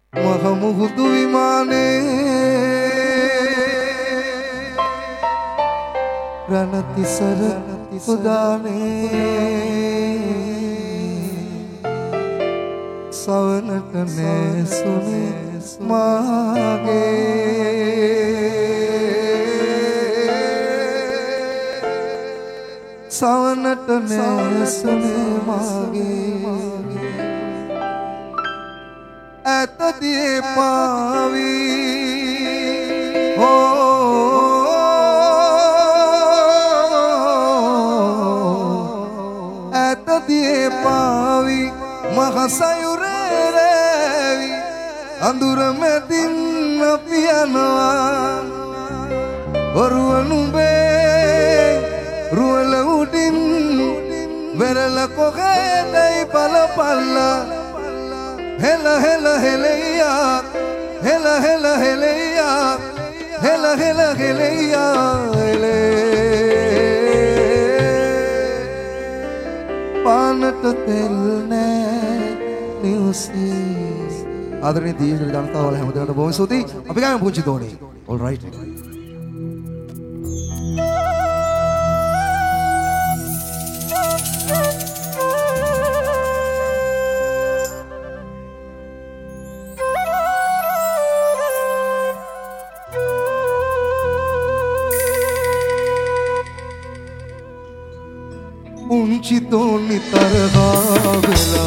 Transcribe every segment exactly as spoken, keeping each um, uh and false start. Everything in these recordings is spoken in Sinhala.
මහමුහුදු විමානේ රණතිසර උදානේ සවනට නෑසුනේ මාගේ සවනට නෑසුනේ මාගේ ඇතදියේ පාවී ඇතදියේ පාවී මහසයුරේ රැවි අඳුර මැදින් අපි යනවා වරුවනුඹේ රුවල උඩින් වෙරළ කොහෙදයි බලපල්ලා Hela hela heleya hela hela heleya hela hela heleya hele panat tel ne niusi ආදරණීය දීර්ඝ ජනතාව වල හැමදේට බොහොම ස්තුතියි අපි ගාම පුංචි දෝණේ all right Punci doni tarha vela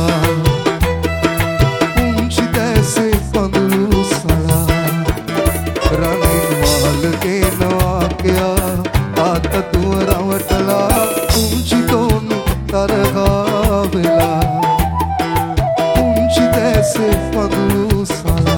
Punci dese pandulu sala Ranin mal ke naakya Aata tuara watala Punci doni tarha vela Punci dese pandulu sala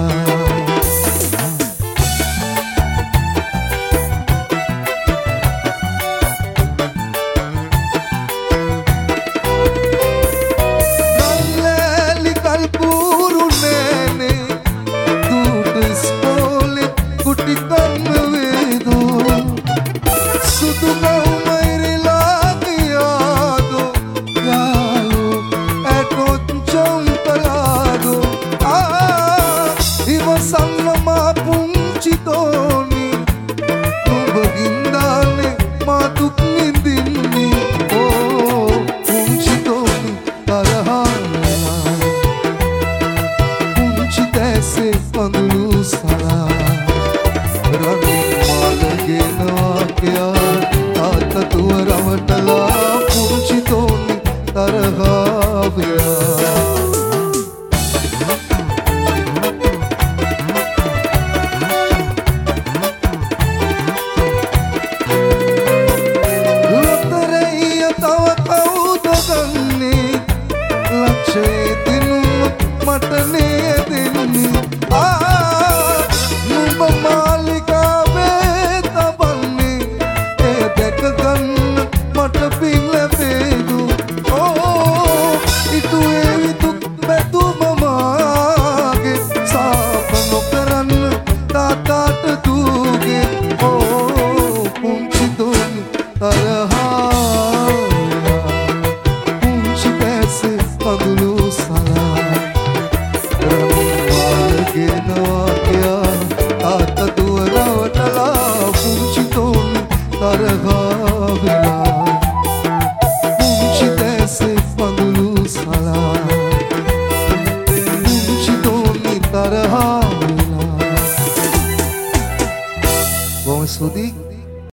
Vamos, Sudi.